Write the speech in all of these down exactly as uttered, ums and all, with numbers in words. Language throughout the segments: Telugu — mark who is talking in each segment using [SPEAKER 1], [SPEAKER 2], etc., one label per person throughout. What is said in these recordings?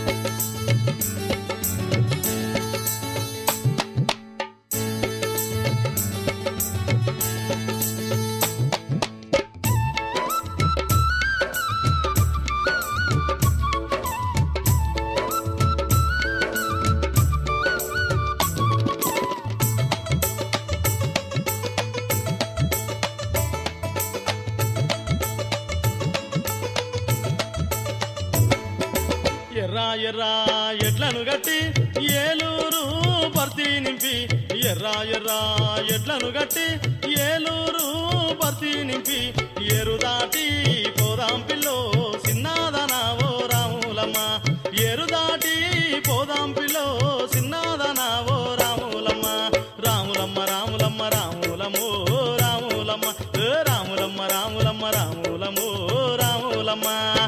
[SPEAKER 1] ఎర్రా ఎర్రా ఎడ్లను గట్టి ఏలూరు భర్తీ నింపి ఎర్రా ఎర్రా ఎడ్లను గట్టి ఏలూరు భర్తీ నింపి ఏరు దాటి పోదాం పిల్లో సిన్నాదనావో రాములమ్మ ఏరు దాటి పోదాం పిల్లో సిన్నాదనావో రాములమ్మ రాములమ్మ రాములమ్మ రాములమ్మో రాములమ్మ రాములమ్మ రాములమ్మ రాములమ్మో రాములమ్మ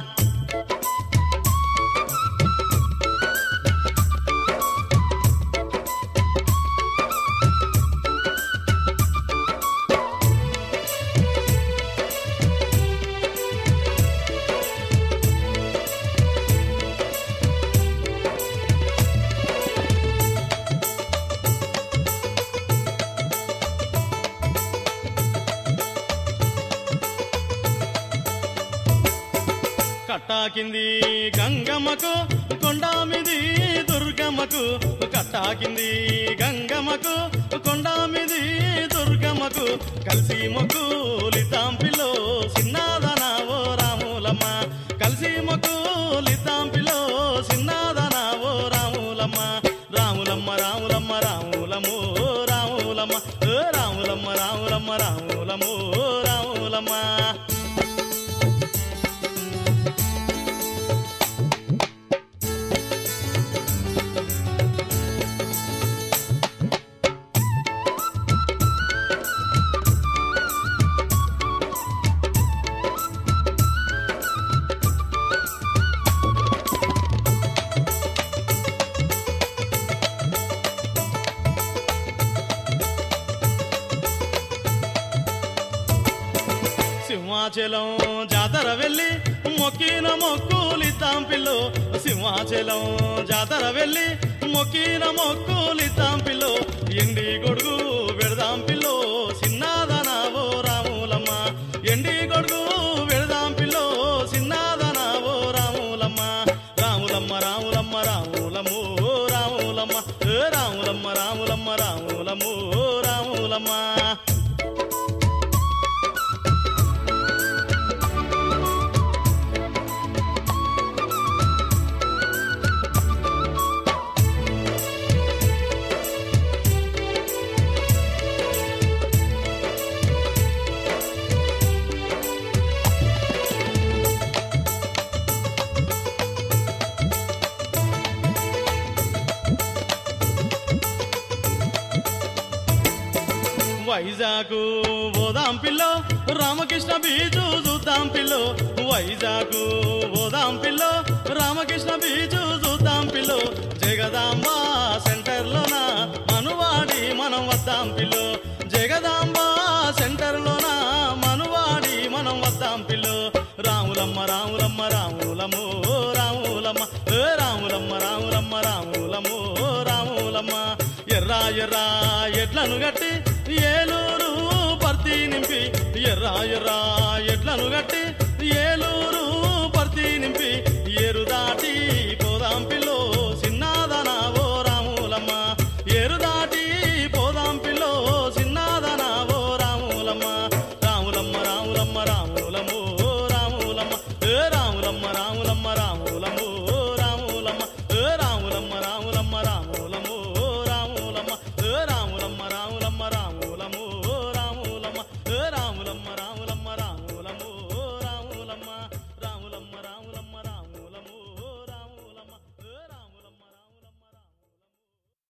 [SPEAKER 1] కట్టాకింది గంగమ్మకు కొండామిది దుర్గమ్మకు కట్టాకింది గంగమ్మకు కొండామిది దుర్గమ్మకు కలిసి మొక్కులిద్దాం పిల్లో సిన్నాదనావో రాములమ్మ కలిసి మొక్కులిద్దాం పిల్లో సిన్నాదనావో రాములమ్మ రాములమ్మ రాములమ్మ రాములమ్మో రాములమ్మ రాములమ్మ రాములమ్మ రాములమ్మో రాములమ్మ సింహాచలం జాతర వెళ్ళి మొక్కిన మొక్కులిద్దాం పిల్లో సింహాచలం జాతర వెళ్ళి మొక్కిన మొక్కులిద్దాం పిల్లో ఎండి గొడుగు పెడదాం పిల్లో సిన్నాదనావో రాములమ్మ ఎండి గొడుగు పెడదాం పిల్లో సిన్నాదనావో రాములమ్మ రాములమ్మ రాములమ్మ రాములమ్మో రాములమ్మ రాములమ్మ రాములమ్మ రాములమ్మో రాములమ్మ వైజాగు పోదాం పిల్లో రామకృష్ణ బీచు చూద్దాం పిల్లో వైజాగు పోదాం పిల్లో రామకృష్ణ బీచు చూద్దాం పిల్లో జగదాంబ సెంటర్లోన మనువాడి మనం వద్దాం పిల్లో జగదాంబ సెంటర్లోన మనువాడి మనం వద్దాం పిల్లో రాములమ్మ రాములమ్మ రాములమ్మో రాములమ్మ